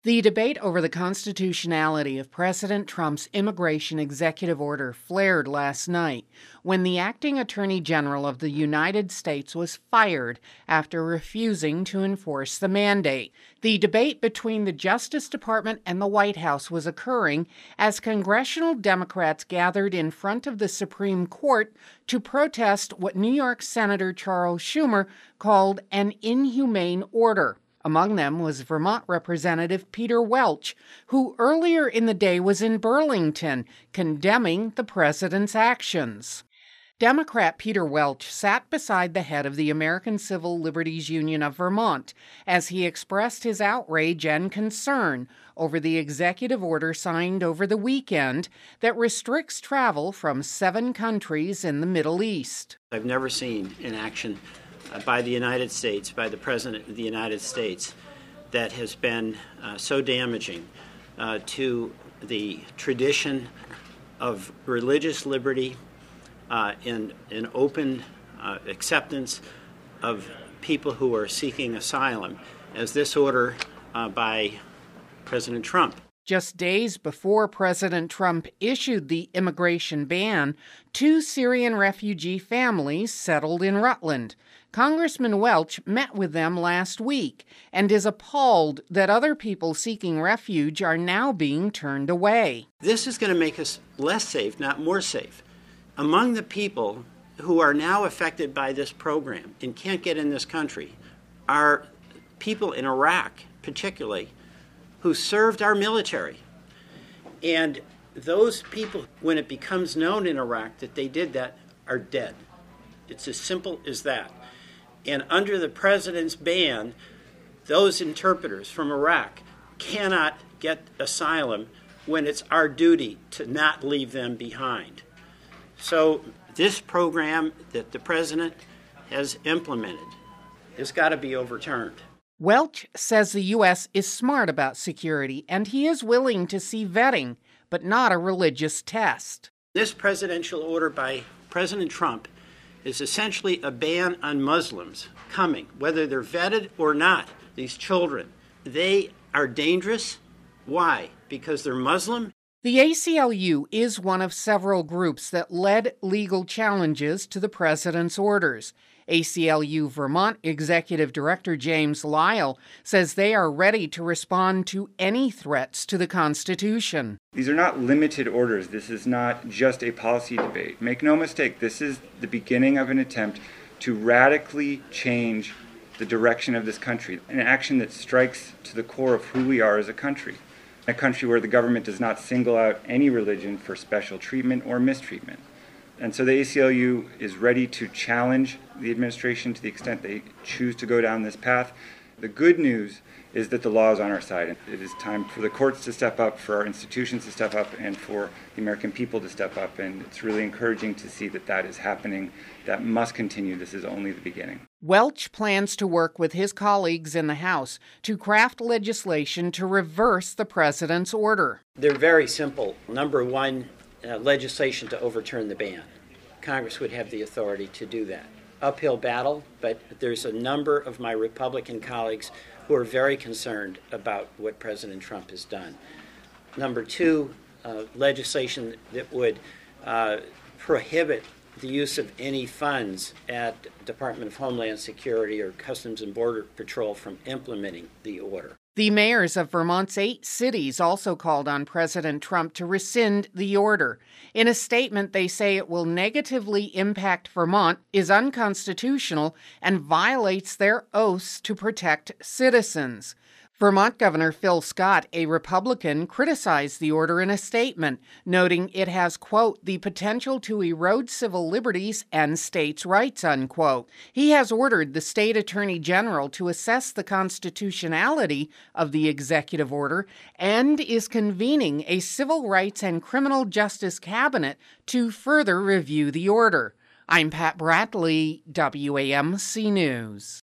The debate over the constitutionality of President Trump's immigration executive order flared last night when the acting Attorney General of the United States was fired after refusing to enforce the mandate. The debate between the Justice Department and the White House was occurring as congressional Democrats gathered in front of the Supreme Court to protest what New York Senator Charles Schumer called an inhumane order. Among them was Vermont Representative Peter Welch, who earlier in the day was in Burlington condemning the president's actions. Democrat Peter Welch sat beside the head of the American Civil Liberties Union of Vermont as he expressed his outrage and concern over the executive order signed over the weekend that restricts travel from 7 countries in the Middle East. I've never seen an action by the United States, by the President of the United States, that has been so damaging to the tradition of religious liberty and open acceptance of people who are seeking asylum as this order by President Trump. Just days before President Trump issued the immigration ban, 2 Syrian refugee families settled in Rutland. Congressman Welch met with them last week and is appalled that other people seeking refuge are now being turned away. This is going to make us less safe, not more safe. Among the people who are now affected by this program and can't get in this country are people in Iraq, particularly, who served our military. And those people, when it becomes known in Iraq that they did that, are dead. It's as simple as that. And under the president's ban, those interpreters from Iraq cannot get asylum when it's our duty to not leave them behind. So this program that the president has implemented has got to be overturned. Welch says the U.S. is smart about security, and he is willing to see vetting, but not a religious test. This presidential order by President Trump is essentially a ban on Muslims coming, whether they're vetted or not. These children, they are dangerous. Why? Because they're Muslim? The ACLU is one of several groups that led legal challenges to the president's orders. ACLU Vermont Executive Director James Lyle says they are ready to respond to any threats to the Constitution. These are not limited orders. This is not just a policy debate. Make no mistake, this is the beginning of an attempt to radically change the direction of this country, an action that strikes to the core of who we are as a country where the government does not single out any religion for special treatment or mistreatment. And so the ACLU is ready to challenge the administration to the extent they choose to go down this path. The good news is that the law is on our side. And it is time for the courts to step up, for our institutions to step up, and for the American people to step up. And it's really encouraging to see that that is happening. That must continue. This is only the beginning. Welch plans to work with his colleagues in the House to craft legislation to reverse the president's order. They're very simple. Number one, legislation to overturn the ban. Congress would have the authority to do that. Uphill battle, but there's a number of my Republican colleagues who are very concerned about what President Trump has done. Number two, legislation that would prohibit the use of any funds at Department of Homeland Security or Customs and Border Patrol from implementing the order. The mayors of Vermont's 8 cities also called on President Trump to rescind the order. In a statement, they say it will negatively impact Vermont, is unconstitutional, and violates their oaths to protect citizens. Vermont Governor Phil Scott, a Republican, criticized the order in a statement, noting it has, quote, the potential to erode civil liberties and states' rights, unquote. He has ordered the state attorney general to assess the constitutionality of the executive order and is convening a civil rights and criminal justice cabinet to further review the order. I'm Pat Bradley, WAMC News.